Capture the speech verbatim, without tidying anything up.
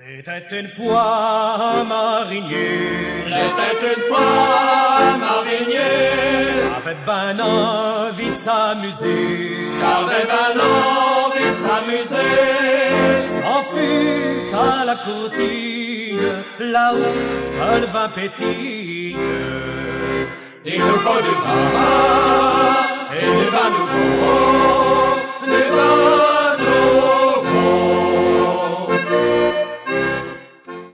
Était une fois un marinier, il était une fois un marinier, avait ben envie de s'amuser, avait ben envie de s'amuser. S'en fut à la courtille, là où ce que le vin pétille. Il nous faut du vin.